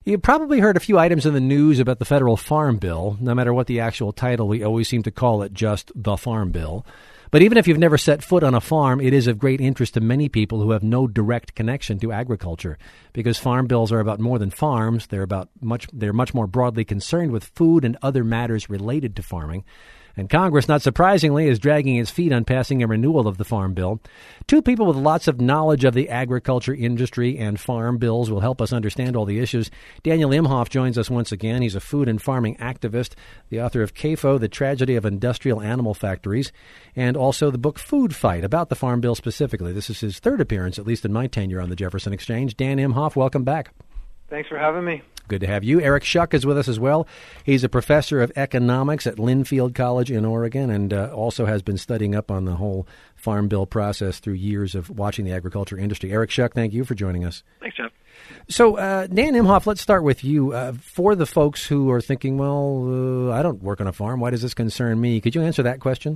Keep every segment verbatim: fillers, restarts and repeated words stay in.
You probably heard a few items in the news about the federal farm bill. No matter what the actual title, we always seem to call it just the farm bill. But even if you've never set foot on a farm, it is of great interest to many people who have no direct connection to agriculture, because farm bills are about more than farms. They're about much. They're much more broadly concerned with food and other matters related to farming. And Congress, not surprisingly, is dragging its feet on passing a renewal of the Farm Bill. Two people with lots of knowledge of the agriculture industry and farm bills will help us understand all the issues. Daniel Imhoff joins us once again. He's a food and farming activist, the author of C A F O, The Tragedy of Industrial Animal Factories, and also the book Food Fight, about the Farm Bill specifically. This is his third appearance, at least in my tenure on the Jefferson Exchange. Dan Imhoff, welcome back. Thanks for having me. Good to have you. Eric Schuck is with us as well. He's a professor of economics at Linfield College in Oregon, and uh, also has been studying up on the whole farm bill process through years of watching the agriculture industry. Eric Schuck, thank you for joining us. Thanks, Jeff. So, uh, Dan Imhoff, let's start with you. Uh, for the folks who are thinking, well, uh, I don't work on a farm, why does this concern me? Could you answer that question?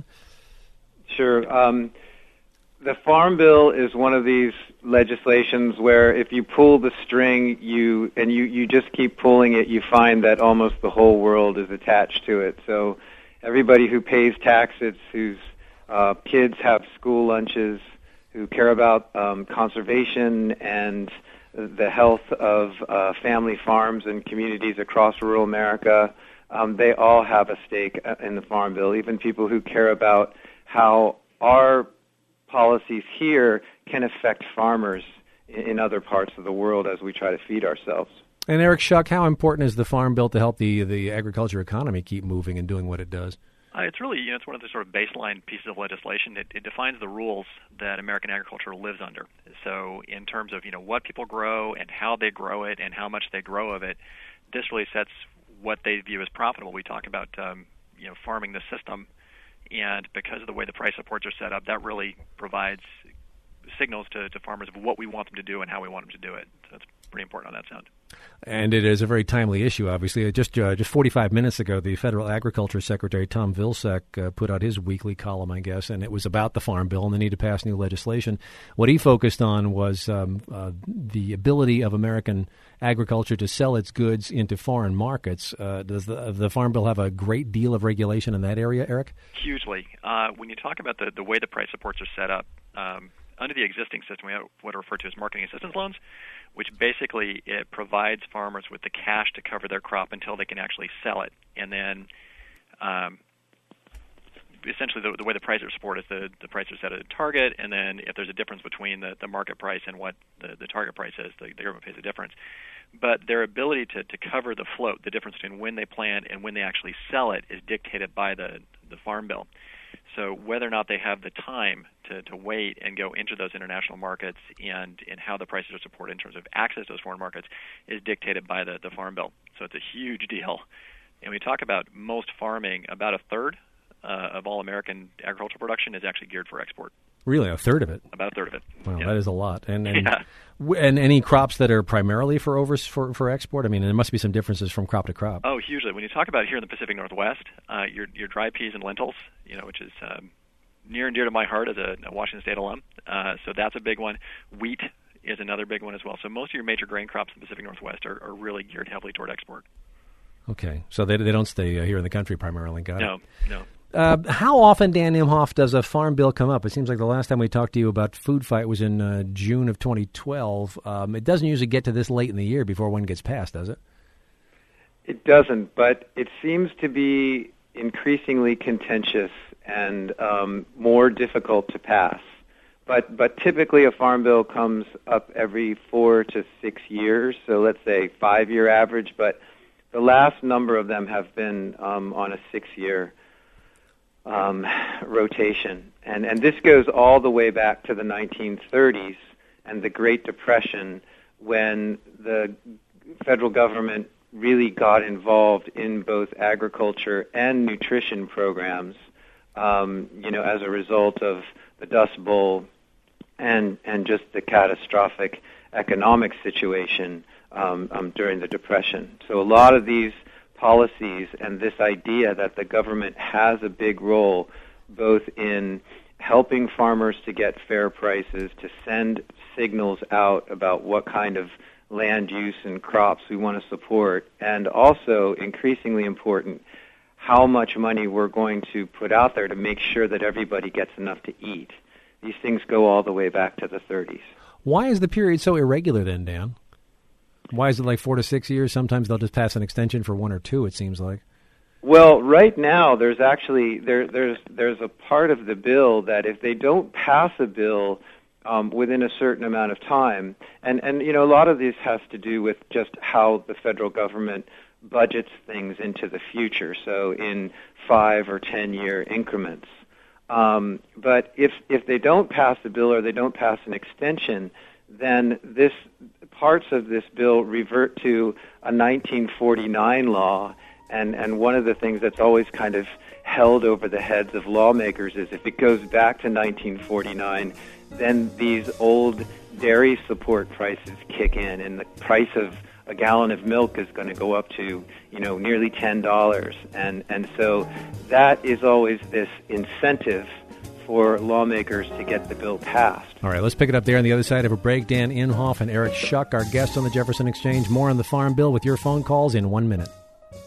Sure. Um, the Farm Bill is one of these legislations where if you pull the string you and you, you just keep pulling it, you find that almost the whole world is attached to it. So everybody who pays taxes, whose uh, kids have school lunches, who care about um, conservation and the health of uh, family farms and communities across rural America, um, they all have a stake in the Farm Bill, even people who care about how our policies here can affect farmers in other parts of the world as we try to feed ourselves. And Eric Schuck, how important is the Farm Bill to help the, the agriculture economy keep moving and doing what it does? Uh, it's really, you know, it's one of the sort of baseline pieces of legislation. It, it defines the rules that American agriculture lives under. So in terms of, you know, what people grow and how they grow it and how much they grow of it, this really sets what they view as profitable. We talk about, um, you know, farming the system. And because of the way the price supports are set up, that really provides signals to, to farmers of what we want them to do and how we want them to do it. So it's pretty important on that sound. And it is a very timely issue, obviously. Just uh, just forty-five minutes ago, the Federal Agriculture Secretary, Tom Vilsack, uh, put out his weekly column, I guess, and it was about the Farm Bill and the need to pass new legislation. What he focused on was um, uh, the ability of American agriculture to sell its goods into foreign markets. Uh, does the, the Farm Bill have a great deal of regulation in that area, Eric? Hugely. Uh, when you talk about the, the way the price supports are set up, um, under the existing system, we have what are referred to as marketing assistance loans, which basically it provides farmers with the cash to cover their crop until they can actually sell it. And then um, essentially the, the way the price are supported is the, the price is set at a target, and then if there's a difference between the, the market price and what the, the target price is, the, the government pays a difference. But their ability to, to cover the float, the difference between when they plant and when they actually sell it, is dictated by the, the Farm Bill. So whether or not they have the time to, to wait and go into those international markets and, and how the prices are supported in terms of access to those foreign markets is dictated by the, the Farm Bill. So it's a huge deal. And we talk about most farming, about a third uh, of all American agricultural production is actually geared for export. Really, a third of it? About a third of it. Wow, yeah. That is a lot. And and, yeah. and any crops that are primarily for over for, for export? I mean, there must be some differences from crop to crop. Oh, hugely. When you talk about here in the Pacific Northwest, uh, your your dry peas and lentils, you know, which is um, near and dear to my heart as a, a Washington State alum. Uh, so that's a big one. Wheat is another big one as well. So most of your major grain crops in the Pacific Northwest are, are really geared heavily toward export. Okay, so they they don't stay uh, here in the country primarily. Got no, it. No, no. Uh, how often, Dan Imhoff, does a Farm Bill come up? It seems like the last time we talked to you about Food Fight was in uh, June of twenty twelve. Um, it doesn't usually get to this late in the year before one gets passed, does it? It doesn't, but it seems to be increasingly contentious and um, more difficult to pass. But but typically a Farm Bill comes up every four to six years, so let's say five-year average, but the last number of them have been um, on a six-year Um, rotation. And, and this goes all the way back to the nineteen thirties and the Great Depression, when the federal government really got involved in both agriculture and nutrition programs, um, you know, as a result of the Dust Bowl and, and just the catastrophic economic situation um, um, during the Depression. So a lot of these policies and this idea that the government has a big role both in helping farmers to get fair prices, to send signals out about what kind of land use and crops we want to support, and also, increasingly important, how much money we're going to put out there to make sure that everybody gets enough to eat. These things go all the way back to the thirties. Why is the period so irregular then, Dan? Why is it like four to six years? Sometimes they'll just pass an extension for one or two, it seems like. Well, right now there's actually there there's there's a part of the bill that if they don't pass a bill um, within a certain amount of time, and and you know a lot of this has to do with just how the federal government budgets things into the future. So in five or ten year increments. Um, but if if they don't pass a bill or they don't pass an extension, then this parts of this bill revert to a nineteen forty-nine law. And and one of the things that's always kind of held over the heads of lawmakers is if it goes back to nineteen forty-nine, then these old dairy support prices kick in, and the price of a gallon of milk is going to go up to, you know, nearly ten dollars. And and so that is always this incentive for lawmakers to get the bill passed. All right, let's pick it up there on the other side of a break. Dan Imhoff and Eric Schuck, our guests on the Jefferson Exchange. More on the Farm Bill with your phone calls in one minute.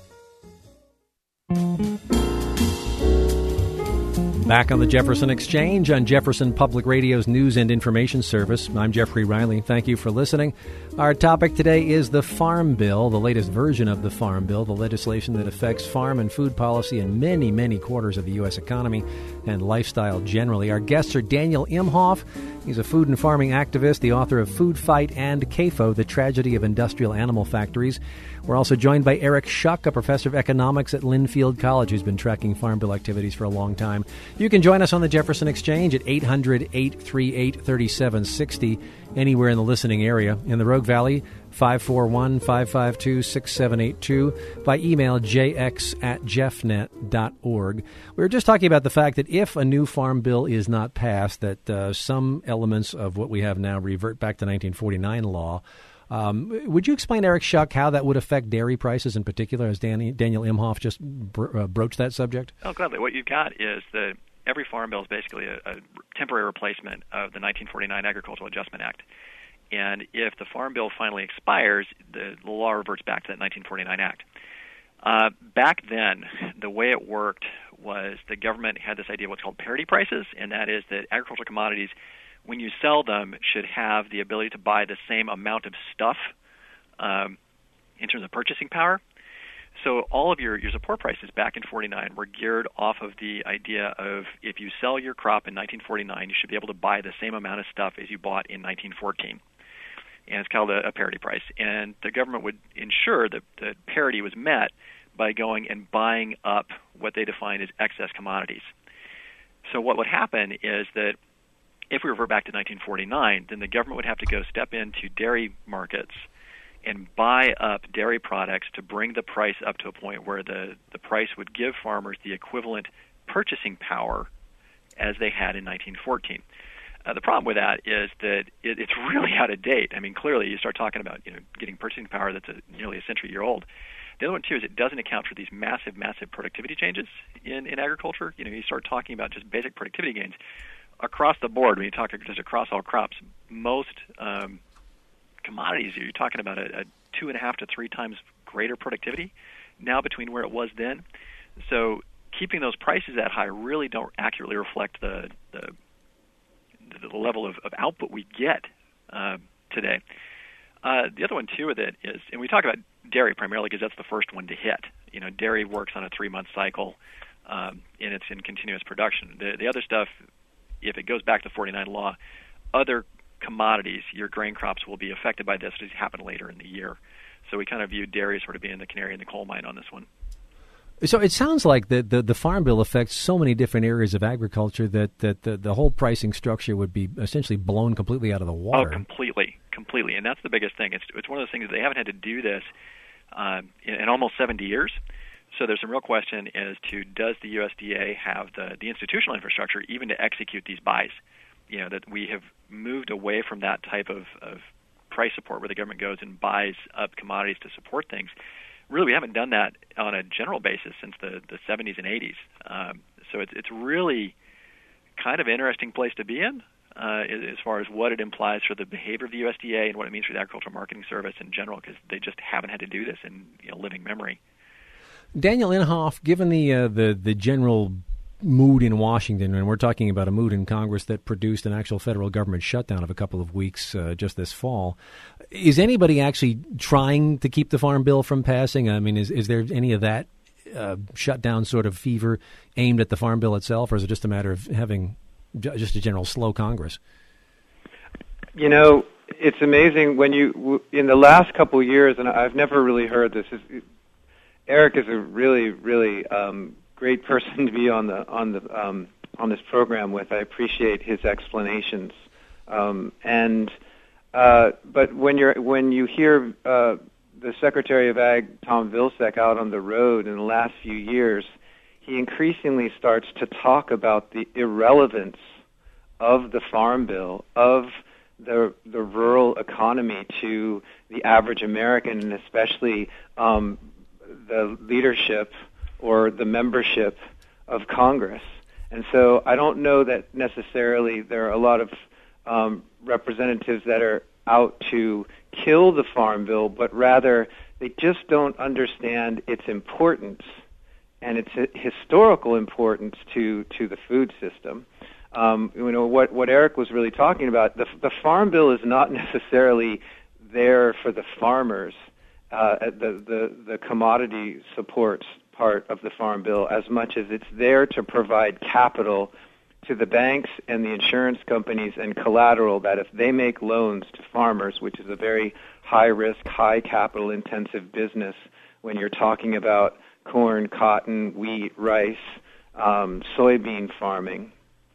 Back on the Jefferson Exchange on Jefferson Public Radio's News and Information Service. I'm Jeffrey Riley. Thank you for listening. Our topic today is the Farm Bill, the latest version of the Farm Bill, the legislation that affects farm and food policy in many, many quarters of the U S economy and lifestyle generally. Our guests are Daniel Imhoff. He's a food and farming activist, the author of Food Fight and C A F O, The Tragedy of Industrial Animal Factories. We're also joined by Eric Schuck, a professor of economics at Linfield College, who's been tracking Farm Bill activities for a long time. You can join us on the Jefferson Exchange at eight hundred, eight three eight, three seven six zero anywhere in the listening area. In the Rogue Valley, five four one, five five two, six seven eight two, by email jx at jeffnet dot org. We were just talking about the fact that if a new farm bill is not passed, that uh, some elements of what we have now revert back to nineteen forty-nine law. Um, would you explain, Eric Schuck, how that would affect dairy prices in particular, as Danny, Daniel Imhoff just bro- uh, broached that subject? Oh, gladly. What you've got is that every farm bill is basically a, a temporary replacement of the nineteen forty-nine Agricultural Adjustment Act. And if the farm bill finally expires, the, the law reverts back to that nineteen forty-nine Act. Uh, back then, the way it worked was the government had this idea of what's called parity prices, and that is that agricultural commodities, when you sell them, should have the ability to buy the same amount of stuff um, in terms of purchasing power. So all of your, your support prices back in forty-nine were geared off of the idea of if you sell your crop in nineteen forty-nine, you should be able to buy the same amount of stuff as you bought in nineteen fourteen. And it's called a, a parity price. And the government would ensure that, that parity was met by going and buying up what they defined as excess commodities. So what would happen is that if we revert back to nineteen forty-nine, then the government would have to go step into dairy markets and buy up dairy products to bring the price up to a point where the, the price would give farmers the equivalent purchasing power as they had in nineteen fourteen. Uh, the problem with that is that it, it's really out of date. I mean, clearly, you start talking about you know getting purchasing power that's a, nearly a century year old. The other one, too, is it doesn't account for these massive, massive productivity changes in, in agriculture. You know, you start talking about just basic productivity gains. Across the board, when you talk just across all crops, most um, commodities, you're talking about a, a two and a half to three times greater productivity now between where it was then. So keeping those prices that high really don't accurately reflect the the, the level of, of output we get uh, today. Uh, the other one, too, with it is, and we talk about dairy primarily because that's the first one to hit. You know, dairy works on a three-month cycle, um, and it's in continuous production. The, the other stuff, if it goes back to forty-nine law, other commodities, your grain crops, will be affected by this. It happen later in the year. So we kind of view dairy sort of being the canary in the coal mine on this one. So it sounds like the, the, the Farm Bill affects so many different areas of agriculture that, that the, the whole pricing structure would be essentially blown completely out of the water. Oh, completely, completely. And that's the biggest thing. It's it's one of those things that they haven't had to do this um, in, in almost seventy years. So there's some real question as to does the U S D A have the, the institutional infrastructure even to execute these buys? You know, that we have moved away from that type of, of price support where the government goes and buys up commodities to support things. Really, we haven't done that on a general basis since the, the seventies and eighties. Um, so it's it's really kind of an interesting place to be in. uh, as far as what it implies for the behavior of the U S D A and what it means for the Agricultural Marketing Service in general, because they just haven't had to do this in you know, living memory. Daniel Inhofe, given the uh, the the general mood in Washington, and we're talking about a mood in Congress that produced an actual federal government shutdown of a couple of weeks uh, just this fall, is anybody actually trying to keep the Farm Bill from passing? I mean, is is there any of that uh, shutdown sort of fever aimed at the Farm Bill itself, or is it just a matter of having just a general slow Congress? You know, it's amazing when you, in the last couple of years, and I've never really heard this, is, Eric is a really, really um, great person to be on the on the um, on this program with. I appreciate his explanations, um, and uh, but when you're when you hear uh, the Secretary of Ag, Tom Vilsack, out on the road in the last few years, he increasingly starts to talk about the irrelevance of the Farm Bill, of the the rural economy to the average American, and especially um, the leadership or the membership of Congress. And so I don't know that necessarily there are a lot of um, representatives that are out to kill the Farm Bill, but rather they just don't understand its importance and its historical importance to, to the food system. Um, you know, what, what Eric was really talking about, the, the Farm Bill is not necessarily there for the farmers, uh, the, the, the commodity supports part of the Farm Bill, as much as it's there to provide capital to the banks and the insurance companies and collateral that if they make loans to farmers, which is a very high-risk, high capital-intensive business when you're talking about corn, cotton, wheat, rice, um, soybean farming.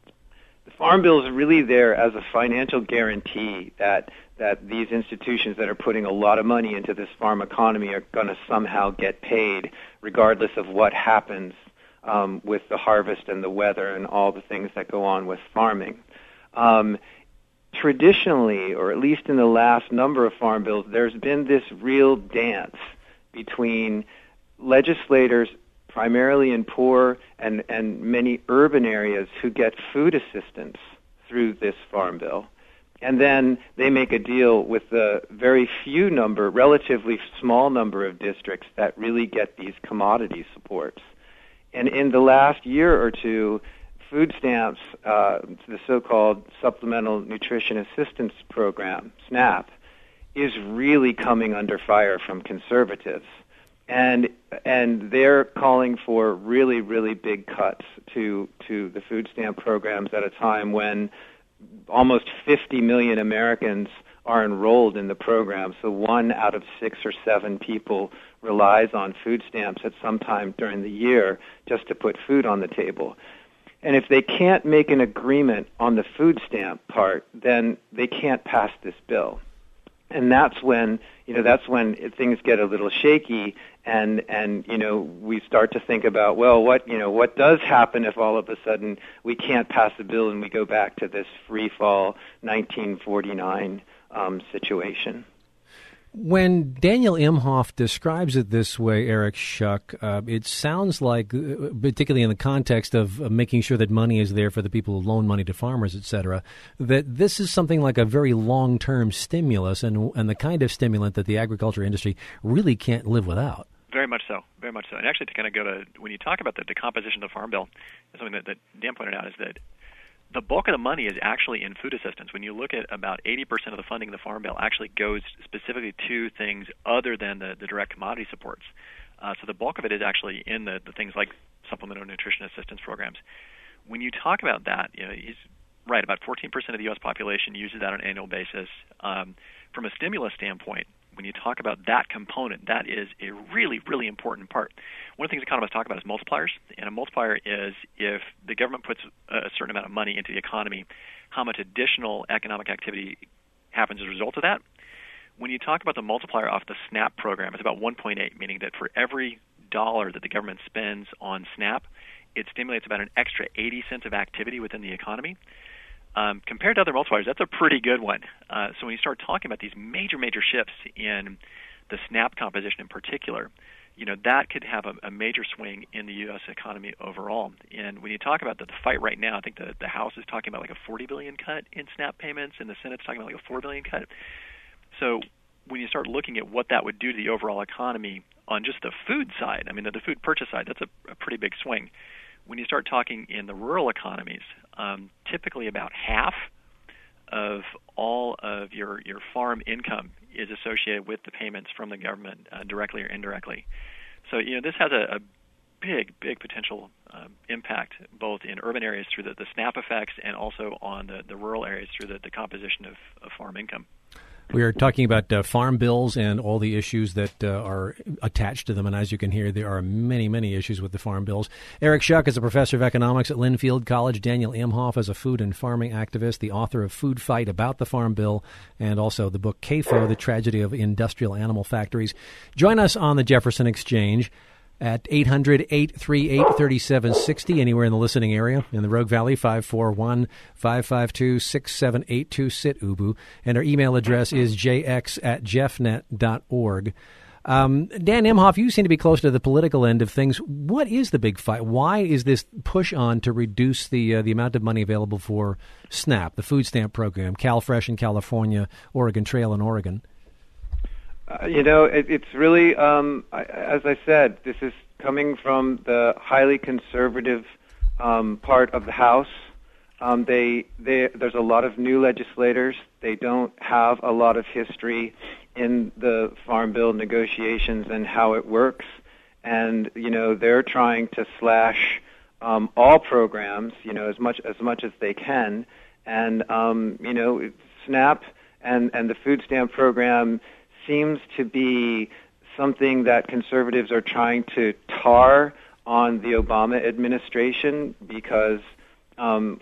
The Farm Bill is really there as a financial guarantee that that these institutions that are putting a lot of money into this farm economy are going to somehow get paid, regardless of what happens um, with the harvest and the weather and all the things that go on with farming. Um, traditionally, or at least in the last number of farm bills, there's been this real dance between legislators primarily in poor and, and many urban areas who get food assistance through this Farm Bill. And then they make a deal with the very few number, relatively small number of districts that really get these commodity supports. And in the last year or two, food stamps, uh, the so-called Supplemental Nutrition Assistance Program, SNAP, is really coming under fire from conservatives. And and they're calling for really, really big cuts to to the food stamp programs at a time when almost fifty million Americans are enrolled in the program. So one out of six or seven people relies on food stamps at some time during the year just to put food on the table. And if they can't make an agreement on the food stamp part, then they can't pass this bill. And that's when, you know, that's when things get a little shaky, and and you know we start to think about, well, what you know what does happen if all of a sudden we can't pass a bill and we go back to this free fall nineteen forty-nine um, situation. When Daniel Inhofe describes it this way, Eric Shuck, uh, it sounds like, particularly in the context of uh, making sure that money is there for the people who loan money to farmers, et cetera, that this is something like a very long-term stimulus and and the kind of stimulant that the agriculture industry really can't live without. Very much so, very much so. And actually, to kind of go to, when you talk about the, the composition of the Farm Bill, something that, that Dan pointed out is that the bulk of the money is actually in food assistance. When you look at about eighty percent of the funding of the Farm Bill actually goes specifically to things other than the, the direct commodity supports. Uh, so the bulk of it is actually in the, the things like supplemental nutrition assistance programs. When you talk about that, you know, he's right, about fourteen percent of the U S population uses that on an annual basis. Um, from a stimulus standpoint, when you talk about that component, that is a really, really important part. One of the things economists talk about is multipliers, and a multiplier is if the government puts a certain amount of money into the economy, how much additional economic activity happens as a result of that. When you talk about the multiplier off the SNAP program, it's about one point eight, meaning that for every dollar that the government spends on SNAP, it stimulates about an extra eighty cents of activity within the economy. Um, compared to other multipliers, that's a pretty good one. Uh, so when you start talking about these major, major shifts in the SNAP composition in particular, you know, that could have a, a major swing in the U S economy overall. And when you talk about the, the fight right now, I think the, the House is talking about like a forty billion dollars cut in SNAP payments, and the Senate's talking about like a four billion dollars cut. So when you start looking at what that would do to the overall economy on just the food side, I mean, the, the food purchase side, that's a, a pretty big swing. When you start talking in the rural economies, um, typically about half of all of your, your farm income is associated with the payments from the government, uh, directly or indirectly. So, you know, this has a, a big, big potential um, impact both in urban areas through the, the SNAP effects and also on the, the rural areas through the, the composition of, of farm income. We are talking about uh, farm bills and all the issues that uh, are attached to them. And as you can hear, there are many, many issues with the farm bills. Eric Schuck is a professor of economics at Linfield College. Daniel Imhoff is a food and farming activist, the author of Food Fight About the Farm Bill, and also the book C A F O, The Tragedy of Industrial Animal Factories. Join us on the Jefferson Exchange at eight hundred, eight three eight, three seven six zero, anywhere in the listening area. In the Rogue Valley, five four one, five five two, six seven eight two, S I T U B U. And our email address is j x at jeffnet dot org. Um, Dan Imhoff, you seem to be close to the political end of things. What is the big fight? Why is this push on to reduce the uh, the amount of money available for SNAP, the food stamp program, CalFresh in California, Oregon Trail in Oregon? Uh, you know, it, it's really, um, I, as I said, this is coming from the highly conservative um, part of the House. Um, they, they, there's a lot of new legislators. They don't have a lot of history in the Farm Bill negotiations and how it works. And, you know, they're trying to slash um, all programs, you know, as much as much as they can. And, um, you know, SNAP and, and the food stamp program seems to be something that conservatives are trying to tar on the Obama administration because um,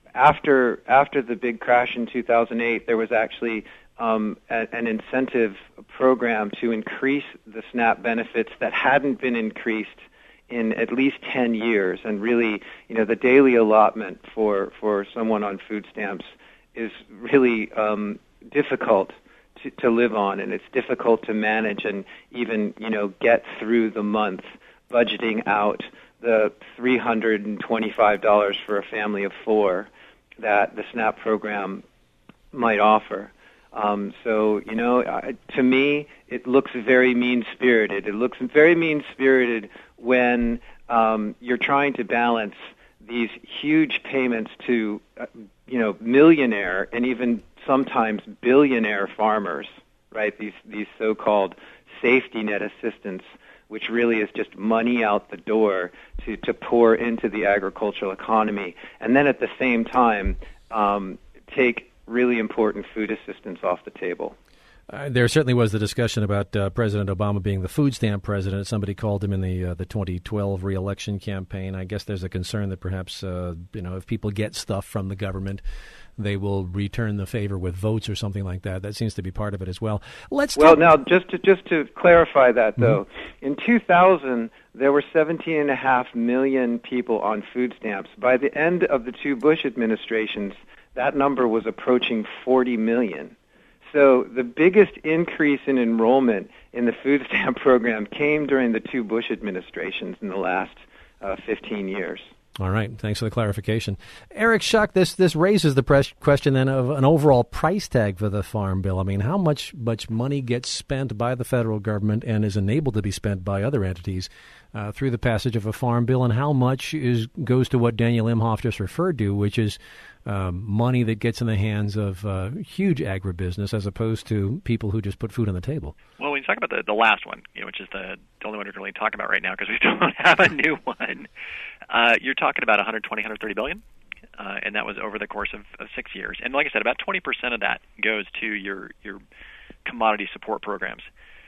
after after the big crash in two thousand eight, there was actually um, a, an incentive program to increase the SNAP benefits that hadn't been increased in at least ten years. And really, you know, the daily allotment for, for someone on food stamps is really um, difficult To, to live on, and it's difficult to manage and even, you know, get through the month budgeting out the three hundred twenty-five dollars for a family of four that the SNAP program might offer. Um, so, you know, uh, to me, it looks very mean-spirited. It looks very mean-spirited when um, you're trying to balance these huge payments to, uh, you know, millionaire and even sometimes billionaire farmers, right? These these so-called safety net assistance, which really is just money out the door to, to pour into the agricultural economy, and then at the same time um, take really important food assistance off the table. Uh, there certainly was the discussion about uh, President Obama being the food stamp president. Somebody called him in the uh, the twenty twelve re-election campaign. I guess there's a concern that perhaps uh, you know if people get stuff from the government, they will return the favor with votes or something like that. That seems to be part of it as well. Let's well talk- now just to just to clarify that though, mm-hmm. in two thousand there were seventeen and a half million people on food stamps. By the end of the two Bush administrations, that number was approaching forty million. So the biggest increase in enrollment in the food stamp program came during the two Bush administrations in the last uh, fifteen years. All right. Thanks for the clarification. Eric Schuck, this this raises the pres- question then of an overall price tag for the Farm Bill. I mean, how much, much money gets spent by the federal government and is enabled to be spent by other entities uh, through the passage of a Farm Bill, and how much is goes to what Daniel Imhoff just referred to, which is um, money that gets in the hands of uh, huge agribusiness as opposed to people who just put food on the table? Well, when you talk about the, the last one, you know, which is the, the only one we're really talking about right now because we don't have a new one, uh, you're talking about one hundred twenty, one hundred thirty billion dollars, uh, and that was over the course of, of six years. And like I said, about twenty percent of that goes to your your commodity support programs.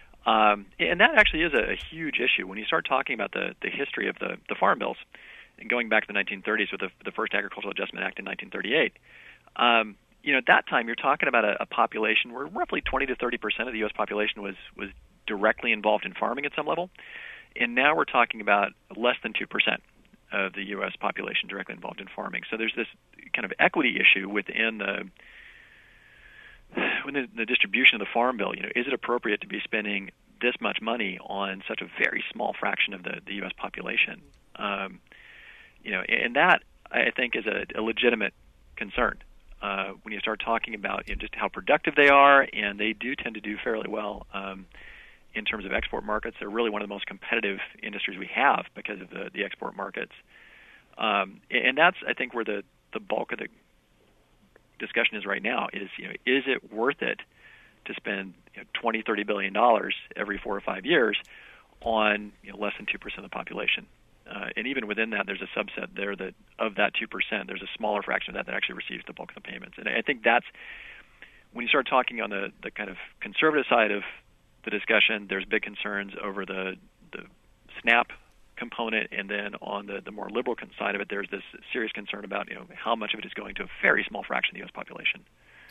Um, and that actually is a, a huge issue. When you start talking about the, the history of the, the farm bills, and going back to the nineteen thirties with the, the first Agricultural Adjustment Act in nineteen thirty-eight, um, you know, at that time you're talking about a, a population where roughly twenty to thirty percent of the U S population was, was directly involved in farming at some level. And now we're talking about less than two percent of the U S population directly involved in farming. So there's this kind of equity issue within the within the distribution of the farm bill. You know, is it appropriate to be spending this much money on such a very small fraction of the, the U S population. Um, you know, and that I think is a, a legitimate concern uh, when you start talking about you know, just how productive they are, and they do tend to do fairly well um, in terms of export markets. They're really one of the most competitive industries we have because of the, the export markets. Um, and that's, I think, where the, the bulk of the discussion is right now is, you know, is it worth it to spend you know, twenty, thirty billion dollars every four or five years on you know, less than two percent of the population? Uh, and even within that, there's a subset there that of that two percent, there's a smaller fraction of that that actually receives the bulk of the payments. And I think that's, when you start talking on the, the kind of conservative side of the discussion, there's big concerns over the, the SNAP component, and then on the, the more liberal side of it, there's this serious concern about you know how much of it is going to a very small fraction of the U S population.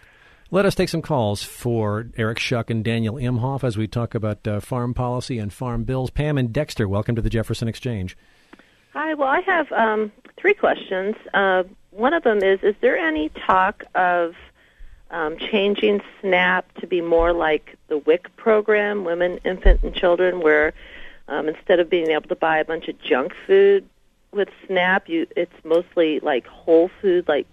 Let us take some calls for Eric Schuck and Daniel Imhoff as we talk about uh, farm policy and farm bills. Pam and Dexter, welcome to the Jefferson Exchange. Hi. Well, I have um, three questions. Uh, one of them is, is there any talk of um, changing SNAP to be more like the W I C program, Women, Infant, and Children, where um, instead of being able to buy a bunch of junk food with SNAP, you, it's mostly like whole food, like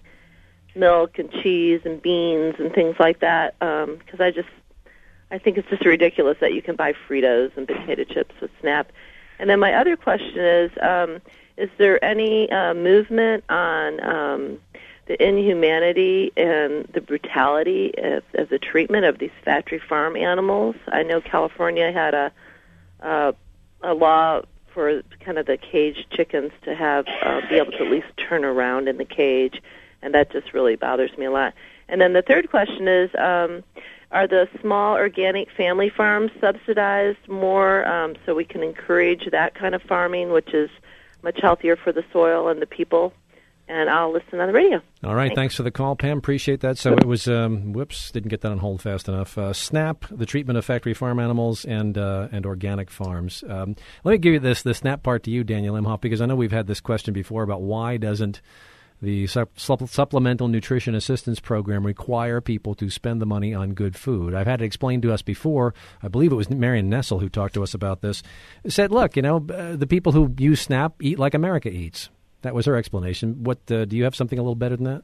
milk and cheese and beans and things like that? Because um, I just, I think it's just ridiculous that you can buy Fritos and potato chips with SNAP. And then my other question is, um, is there any uh, movement on um, the inhumanity and the brutality of, of the treatment of these factory farm animals? I know California had a uh, a law for kind of the caged chickens to have uh, be able to at least turn around in the cage, and that just really bothers me a lot. And then the third question is, um, are the small organic family farms subsidized more um, so we can encourage that kind of farming, which is much healthier for the soil and the people? And I'll listen on the radio. All right. Thanks, thanks for the call, Pam. Appreciate that. So it was, um, whoops, didn't get that on hold fast enough. Uh, SNAP, the treatment of factory farm animals and uh, and organic farms. Um, let me give you this, the SNAP part to you, Daniel Imhoff, because I know we've had this question before about why doesn't the supp- Supplemental Nutrition Assistance Program require people to spend the money on good food. I've had it explained to us before. I believe it was Marion Nessel who talked to us about this. Said, look, you know, uh, the people who use SNAP eat like America eats. That was her explanation. What uh, do you have something a little better than that?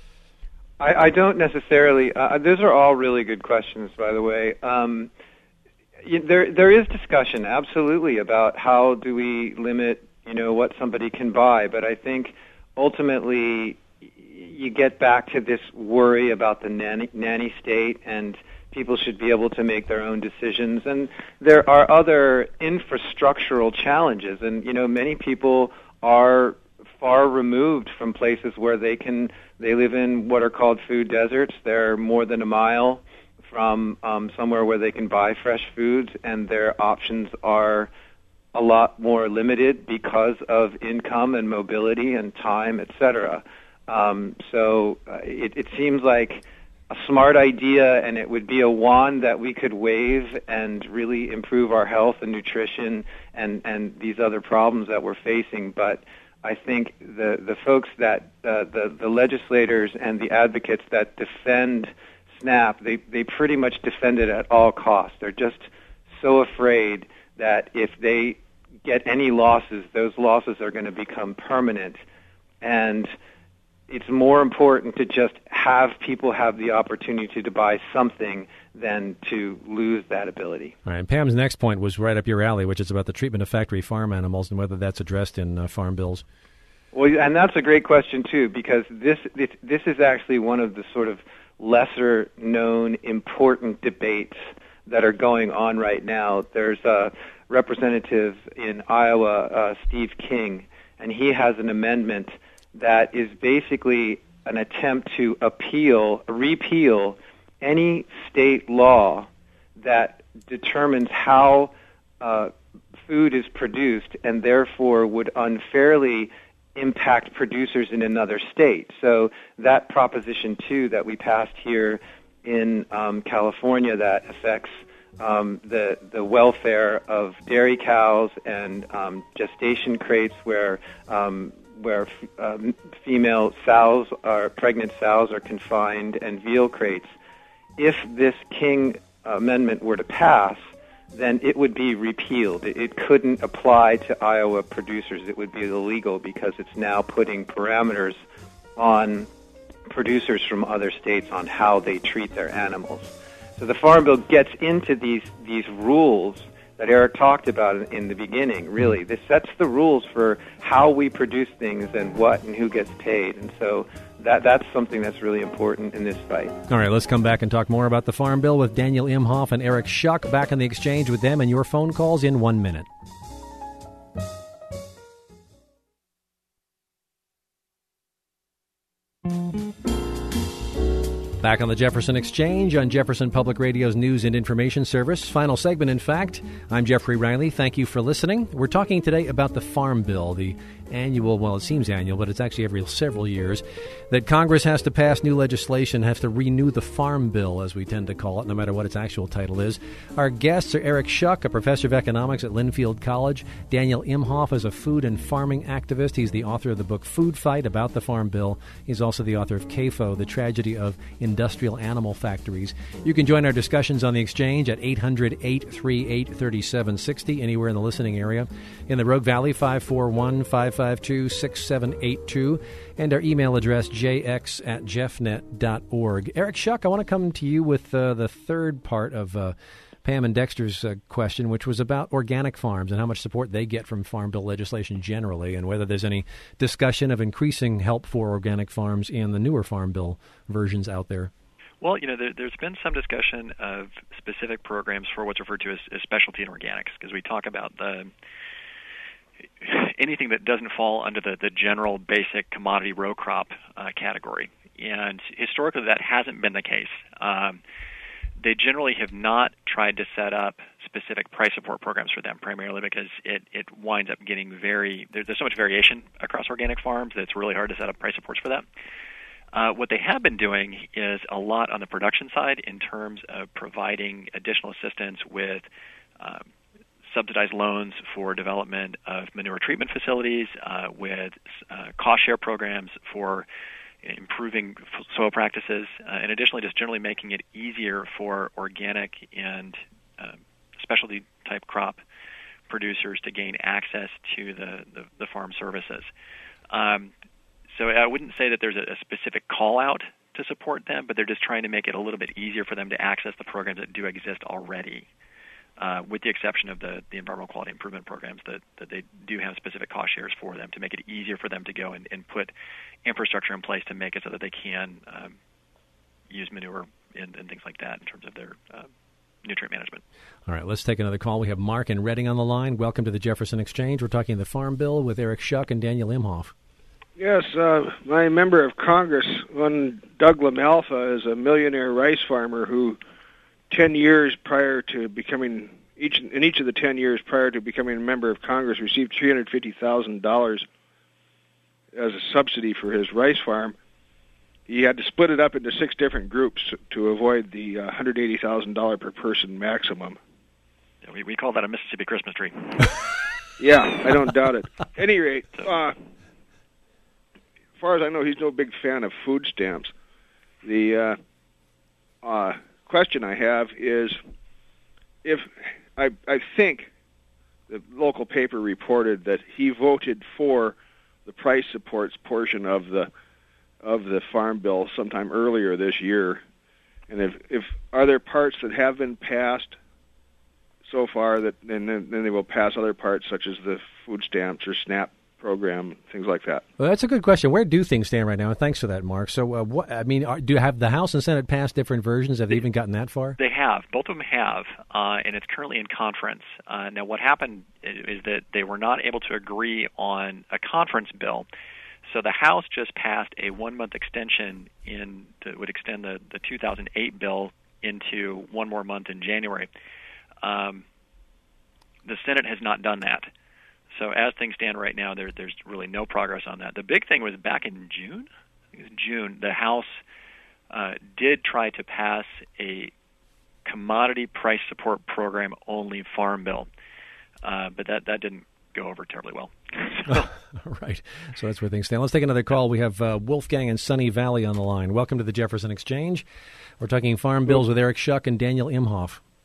I, I don't necessarily. Uh, those are all really good questions, by the way. Um, you, there, there is discussion, absolutely, about how do we limit, you know, what somebody can buy. But I think ultimately, you get back to this worry about the nanny, nanny state, and people should be able to make their own decisions. And there are other infrastructural challenges, and you know, many people are far removed from places where they can. They live in what are called food deserts. They're more than a mile from um, somewhere where they can buy fresh foods, and their options are a lot more limited because of income and mobility and time, et cetera. Um, so uh, it, it seems like a smart idea, and it would be a wand that we could wave and really improve our health and nutrition and, and these other problems that we're facing. But I think the, the folks that, uh, the, the legislators and the advocates that defend SNAP, they, they pretty much defend it at all costs. They're just so afraid that if they get any losses, those losses are going to become permanent. And it's more important to just have people have the opportunity to buy something than to lose that ability. All right. Pam's next point was right up your alley, which is about the treatment of factory farm animals and whether that's addressed in uh, farm bills. Well, and that's a great question, too, because this, this, this is actually one of the sort of lesser-known important debates that are going on right now. There's a representative in Iowa, uh, Steve King, and he has an amendment that is basically an attempt to appeal, repeal any state law that determines how uh, food is produced and therefore would unfairly impact producers in another state. So that Proposition two that we passed here in um, California that affects um, the the welfare of dairy cows and um, gestation crates where um, where uh, female sows are pregnant sows are confined, and veal crates. If this King amendment were to pass, then it would be repealed. It, it couldn't apply to Iowa producers. It would be illegal because it's now putting parameters on producers from other states on how they treat their animals. So the Farm Bill gets into these these rules that Eric talked about in, in the beginning, really. This sets the rules for how we produce things and what and who gets paid. And so that that's something that's really important in this fight. All right, let's come back and talk more about the Farm Bill with Daniel Imhoff and Eric Schuck. Back in the exchange with them and your phone calls in one minute. Back on the Jefferson Exchange on Jefferson Public Radio's News and Information Service. Final segment, in fact. I'm Jeffrey Riley. Thank you for listening. We're talking today about the Farm Bill, the annual, well, it seems annual, but it's actually every several years, that Congress has to pass new legislation, has to renew the Farm Bill, as we tend to call it, no matter what its actual title is. Our guests are Eric Schuck, a professor of economics at Linfield College. Daniel Imhoff is a food and farming activist. He's the author of the book Food Fight about the Farm Bill. He's also the author of C A F O, The Tragedy of Industrial Animal Factories. You can join our discussions on the Exchange at eight hundred, eight three eight, three seven six zero, anywhere in the listening area. In the Rogue Valley, five four one, five five two, six seven eight two, and our email address, j x at jeffnet dot org. Eric Schuck, I want to come to you with uh, the third part of uh, Pam and Dexter's uh, question, which was about organic farms and how much support they get from Farm Bill legislation generally, and whether there's any discussion of increasing help for organic farms in the newer Farm Bill versions out there. Well, you know, there, there's been some discussion of specific programs for what's referred to as, as specialty and organics, because we talk about the anything that doesn't fall under the, the general basic commodity row crop uh, category. And historically, that hasn't been the case. Um, they generally have not tried to set up specific price support programs for them, primarily because it, it winds up getting very, there, there's so much variation across organic farms that it's really hard to set up price supports for that. Uh, what they have been doing is a lot on the production side in terms of providing additional assistance with um, subsidized loans for development of manure treatment facilities, uh, with uh, cost share programs for improving soil practices, uh, and additionally just generally making it easier for organic and uh, specialty type crop producers to gain access to the, the, the farm services. Um, so I wouldn't say that there's a, a specific call out to support them, but they're just trying to make it a little bit easier for them to access the programs that do exist already. Uh, with the exception of the, the environmental quality improvement programs that, that they do have specific cost shares for them to make it easier for them to go and, and put infrastructure in place to make it so that they can um, use manure and, and things like that in terms of their uh, nutrient management. All right, let's take another call. We have Mark in Reading on the line. Welcome to the Jefferson Exchange. We're talking the Farm Bill with Eric Schuck and Daniel Imhoff. Yes, uh, my member of Congress, one Doug LaMalfa, is a millionaire rice farmer who ten years prior to becoming, each in each of the ten years prior to becoming a member of Congress, received three hundred fifty thousand dollars as a subsidy for his rice farm. He had to split it up into six different groups to avoid the uh, one hundred eighty thousand dollars per person maximum. Yeah, we, we call that a Mississippi Christmas tree. Yeah, I don't doubt it. At any rate, uh, as far as I know, he's no big fan of food stamps. The uh, uh, question I have is, if I, I think the local paper reported that he voted for the price supports portion of the of the Farm Bill sometime earlier this year, and if if are there parts that have been passed so far that and then, then they will pass other parts such as the food stamps or SNAP program, things like that? Well, that's a good question. Where do things stand right now? And thanks for that, Mark. So, uh, what I mean, are, do have the House and Senate passed different versions? Have they even gotten that far? They have. Both of them have, uh, and it's currently in conference. Uh, now, what happened is, is that they were not able to agree on a conference bill. So the House just passed a one-month extension in that would extend the, the two thousand eight bill into one more month in January. Um, the Senate has not done that. So as things stand right now, there, there's really no progress on that. The big thing was back in June. I think it was June. The House uh, did try to pass a commodity price support program only farm bill, uh, but that, that didn't go over terribly well. So. Right. So that's where things stand. Let's take another call. We have uh, Wolfgang in Sunny Valley on the line. Welcome to the Jefferson Exchange. We're talking farm bills with Eric Schuck and Daniel Imhoff.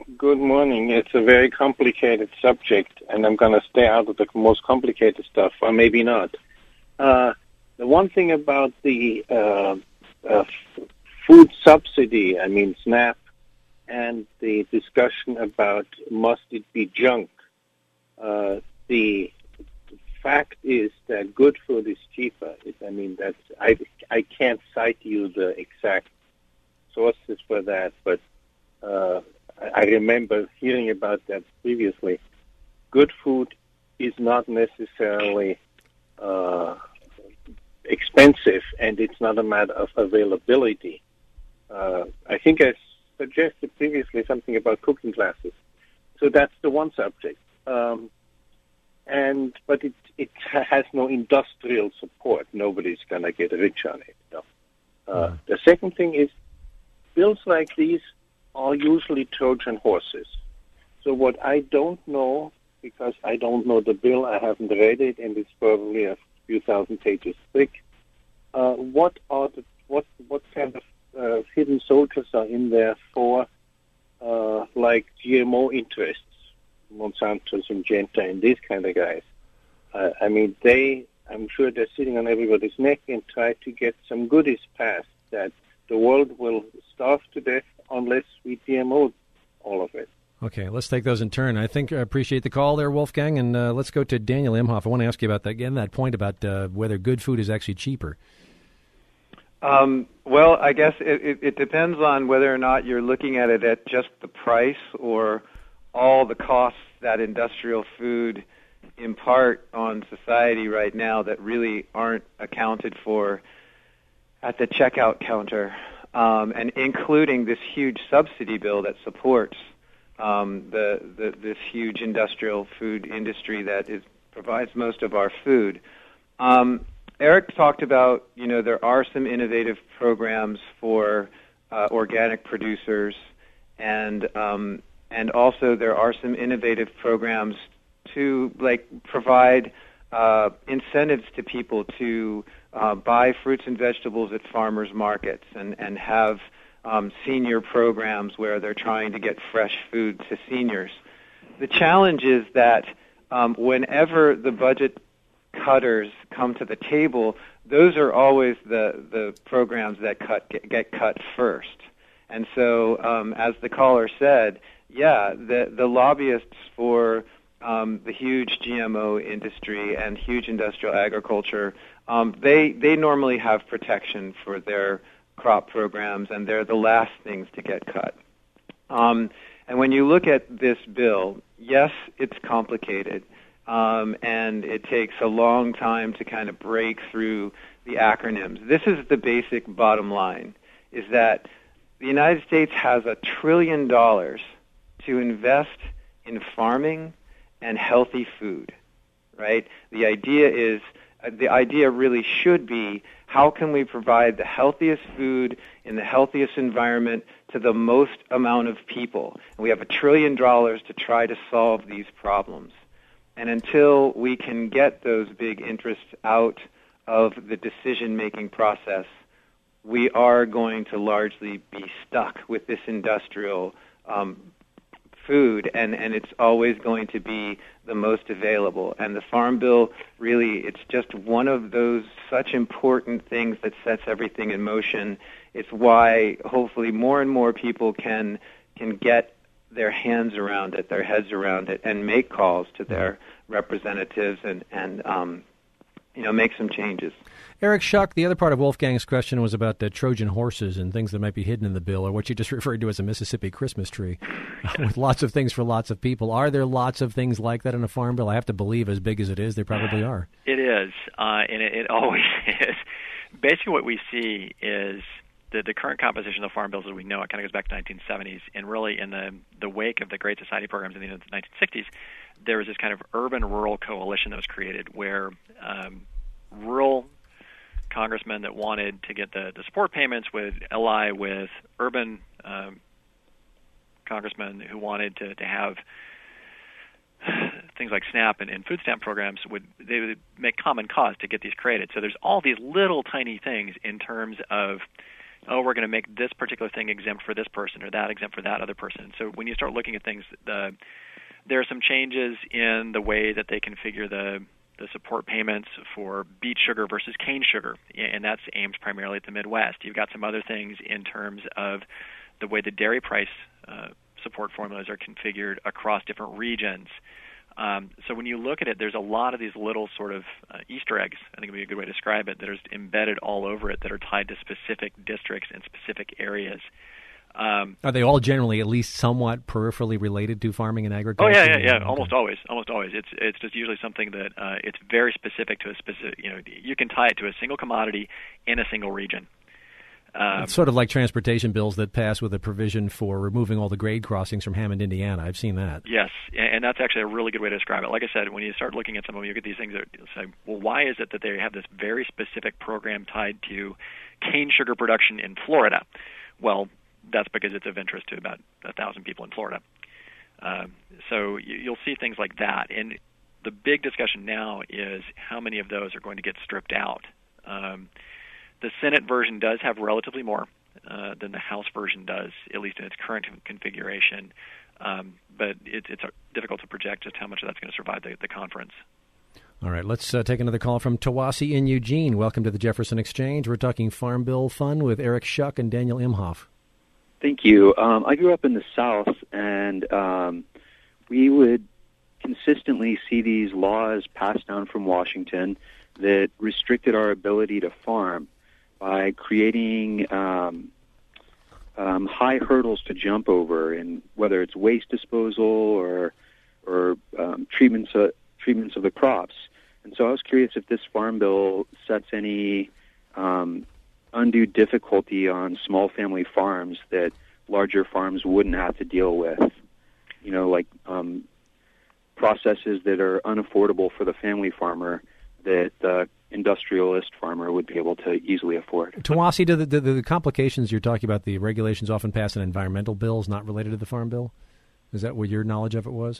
good morning. It's a very complicated subject, and I'm going to stay out of the most complicated stuff, or maybe not. Uh, the one thing about the uh, uh, food subsidy, I mean SNAP, and the discussion about must it be junk, uh, the fact is that good food is cheaper. It, I mean, that's I, I can't cite you the exact sources for that, but uh, I remember hearing about that previously. Good food is not necessarily uh, expensive, and it's not a matter of availability. Uh, I think I suggested previously something about cooking classes. So that's the one subject. Um, and but it it has no industrial support. Nobody's going to get rich on it. No. Uh, mm. The second thing is bills like these are usually Trojan horses. So what I don't know, because I don't know the bill, I haven't read it, and it's probably a few thousand pages thick. Uh, what are the what what kind of uh, hidden soldiers are in there for, uh, like G M O interests, Monsanto, Syngenta, and these kind of guys? Uh, I mean, they, I'm sure they're sitting on everybody's neck and try to get some goodies passed that the world will starve to death unless we G M O all of it. Okay, let's take those in turn. I think I appreciate the call there, Wolfgang, and uh, let's go to Daniel Imhoff. I want to ask you about that again, that point about uh, whether good food is actually cheaper. Um, well, I guess it, it, it depends on whether or not you're looking at it at just the price or all the costs that industrial food impart on society right now that really aren't accounted for at the checkout counter, um, and including this huge subsidy bill that supports um, the, the this huge industrial food industry that is provides most of our food. Um, Eric talked about, you know, there are some innovative programs for uh, organic producers, and um, and also there are some innovative programs to like provide uh, incentives to people to uh, buy fruits and vegetables at farmers markets and and have um, senior programs where they're trying to get fresh food to seniors. The challenge is that um, whenever the budget cutters come to the table, those are always the, the programs that cut get, get cut first. And so, um, as the caller said, yeah, the, the lobbyists for um, the huge G M O industry and huge industrial agriculture, um, they they normally have protection for their crop programs, and they're the last things to get cut. Um, and when you look at this bill, yes, it's complicated. Um, and it takes a long time to kind of break through the acronyms. This is the basic bottom line, is that the United States has a trillion dollars to invest in farming and healthy food, right? The idea is, uh, the idea really should be, how can we provide the healthiest food in the healthiest environment to the most amount of people? And we have a trillion dollars to try to solve these problems. And until we can get those big interests out of the decision-making process, we are going to largely be stuck with this industrial um, food, and, and it's always going to be the most available. And the Farm Bill, really, it's just one of those such important things that sets everything in motion. It's why hopefully more and more people can can get their hands around it, their heads around it, and make calls to their representatives and, and um, you know, make some changes. Eric Schuck, the other part of Wolfgang's question was about the Trojan horses and things that might be hidden in the bill, or what you just referred to as a Mississippi Christmas tree, with lots of things for lots of people. Are there lots of things like that in a farm bill? I have to believe, as big as it is, there probably are. It is, uh, and it, it always is. Basically what we see is The, the current composition of the farm bills as we know it kind of goes back to the nineteen seventies, and really in the, the wake of the Great Society programs in the nineteen sixties, there was this kind of urban-rural coalition that was created where um, rural congressmen that wanted to get the, the support payments would ally with urban um, congressmen who wanted to, to have things like SNAP and, and food stamp programs. Would they would make common cause to get these created. So there's all these little tiny things in terms of oh, we're going to make this particular thing exempt for this person or that exempt for that other person. So when you start looking at things, uh, there are some changes in the way that they configure the the support payments for beet sugar versus cane sugar, and that's aimed primarily at the Midwest. You've got some other things in terms of the way the dairy price uh, support formulas are configured across different regions. Um, so when you look at it, there's a lot of these little sort of uh, Easter eggs, I think would be a good way to describe it, that are embedded all over it that are tied to specific districts and specific areas. Um, Are they all generally at least somewhat peripherally related to farming and agriculture? Oh yeah, yeah, yeah. Almost always, almost always. It's it's just usually something that uh, it's very specific to a specific. You know, you can tie it to a single commodity in a single region. Um, it's sort of like transportation bills that pass with a provision for removing all the grade crossings from Hammond, Indiana. I've seen that. Yes, and that's actually a really good way to describe it. Like I said, when you start looking at some of them, you get these things that say, well, why is it that they have this very specific program tied to cane sugar production in Florida? Well, that's because it's of interest to about a thousand people in Florida. Um, so you, you'll see things like that. And the big discussion now is how many of those are going to get stripped out. Um, the Senate version does have relatively more uh, than the House version does, at least in its current configuration. Um, but it, it's difficult to project just how much of that's going to survive the, the conference. All right, let's uh, take another call from Tawasi in Eugene. Welcome to the Jefferson Exchange. We're talking Farm Bill Fun with Eric Schuck and Daniel Imhoff. Thank you. Um, I grew up in the South, and um, we would consistently see these laws passed down from Washington that restricted our ability to farm by creating um, um, high hurdles to jump over, and whether it's waste disposal or or um, treatments of, treatments of the crops. And so I was curious if this farm bill sets any um, undue difficulty on small family farms that larger farms wouldn't have to deal with, you know, like um, processes that are unaffordable for the family farmer that the industrialist farmer would be able to easily afford. Tawasi, do the, the, the complications you're talking about, the regulations often pass in environmental bills not related to the Farm Bill? Is that what your knowledge of it was?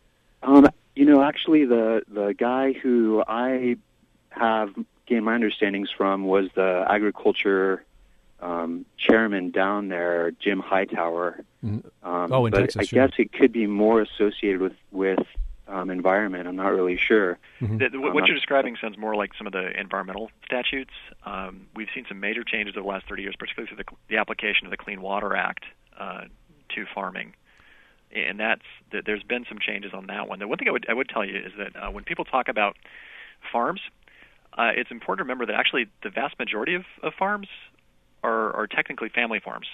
Um, you know, actually, the, the guy who I have gained my understandings from was the agriculture um, chairman down there, Jim Hightower. Mm-hmm. Um, oh, in but Texas, I sure. guess it could be more associated with with um, environment. I'm not really sure. Mm-hmm. The, the, what um, you're describing sounds more like some of the environmental statutes. Um, we've seen some major changes over the last thirty years, particularly through the, the application of the Clean Water Act uh, to farming. And that's that there's been some changes on that one. The one thing I would I would tell you is that uh, when people talk about farms, uh, it's important to remember that actually the vast majority of, of farms are, are technically family farms.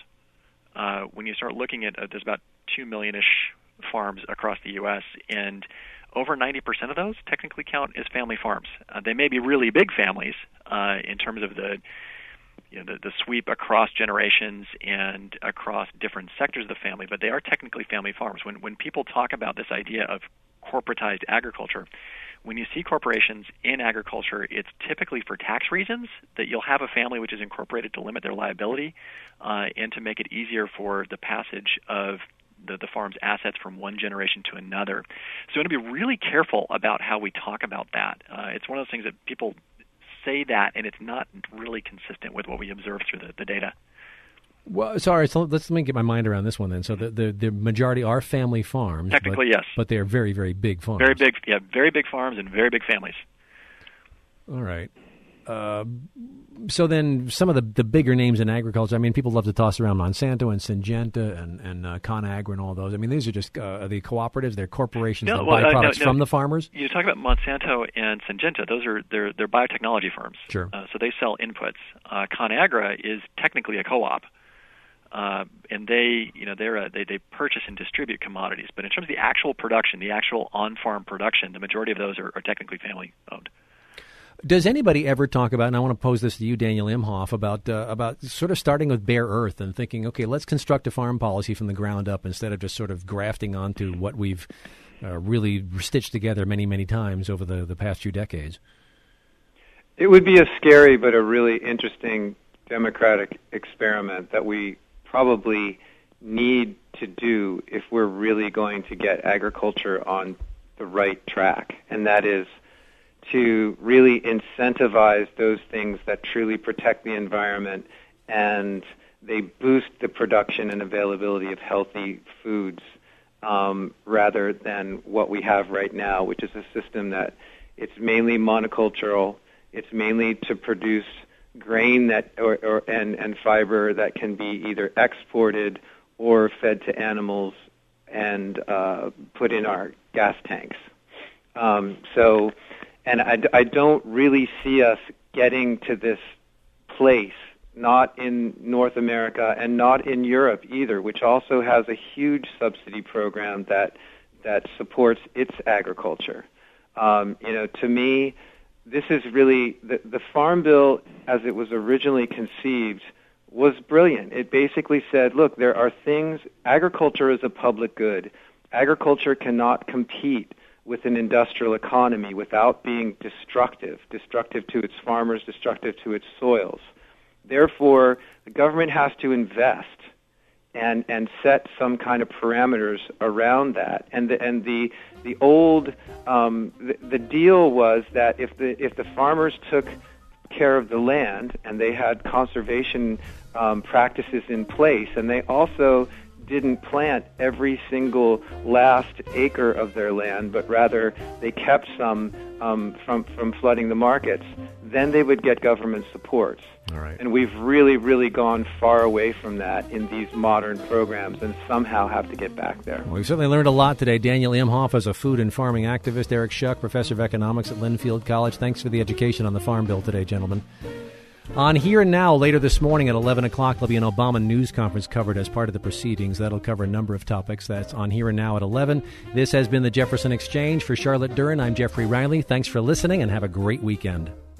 Uh, when you start looking at, uh, there's about two million-ish farms across the U S, and over ninety percent of those technically count as family farms. Uh, they may be really big families uh, in terms of the you know, the, the sweep across generations and across different sectors of the family, but they are technically family farms. When when people talk about this idea of corporatized agriculture, when you see corporations in agriculture, it's typically for tax reasons that you'll have a family which is incorporated to limit their liability uh, and to make it easier for the passage of the, the farm's assets from one generation to another. So we want to be really careful about how we talk about that. Uh, it's one of those things that people say that, and it's not really consistent with what we observe through the, the data. Well, sorry, so let's let me get my mind around this one then. So the the, the majority are family farms. Technically, but, yes. But they are very, very big farms. Very big, yeah, very big farms and very big families. All right. Uh, so then some of the, the bigger names in agriculture, I mean, people love to toss around Monsanto and Syngenta and, and uh, ConAgra and all those. I mean, these are just uh, the cooperatives, they're corporations no, that well, buy uh, products no, no. from the farmers? You talk about Monsanto and Syngenta. Those are they're, they're biotechnology firms. Sure. Uh, so they sell inputs. Uh, ConAgra is technically a co-op. Uh, and they, you know, they're a, they they purchase and distribute commodities. But in terms of the actual production, the actual on-farm production, the majority of those are, are technically family-owned. Does anybody ever talk about, and I want to pose this to you, Daniel Imhoff, about uh, about sort of starting with bare earth and thinking, okay, let's construct a farm policy from the ground up instead of just sort of grafting onto what we've uh, really stitched together many, many times over the, the past few decades? It would be a scary but a really interesting democratic experiment that we probably need to do if we're really going to get agriculture on the right track, and that is to really incentivize those things that truly protect the environment and they boost the production and availability of healthy foods um, rather than what we have right now, which is a system that it's mainly monocultural. It's mainly to produce grain that or, or and, and fiber that can be either exported or fed to animals and uh, put in our gas tanks. Um, so, and I, I don't really see us getting to this place, not in North America and not in Europe either, which also has a huge subsidy program that that supports its agriculture. Um, you know, to me, this is really the, the Farm Bill, as it was originally conceived, was brilliant. It basically said, look, there are things, agriculture is a public good. Agriculture cannot compete with an industrial economy without being destructive, destructive to its farmers, destructive to its soils. Therefore, the government has to invest and and set some kind of parameters around that. And the and the the old um, the, the deal was that if the if the farmers took care of the land and they had conservation um, practices in place, and they also didn't plant every single last acre of their land, but rather they kept some um, from from flooding the markets, then they would get government supports. All right. And we've really, really gone far away from that in these modern programs and somehow have to get back there. Well, we've certainly learned a lot today. Daniel Imhoff is a food and farming activist. Eric Shuck, professor of economics at Linfield College. Thanks for the education on the Farm Bill today, gentlemen. On Here and Now, later this morning at eleven o'clock, there'll be an Obama news conference covered as part of the proceedings. That'll cover a number of topics. That's on Here and Now at eleven. This has been the Jefferson Exchange. For Charlotte Duran, I'm Jeffrey Riley. Thanks for listening and have a great weekend.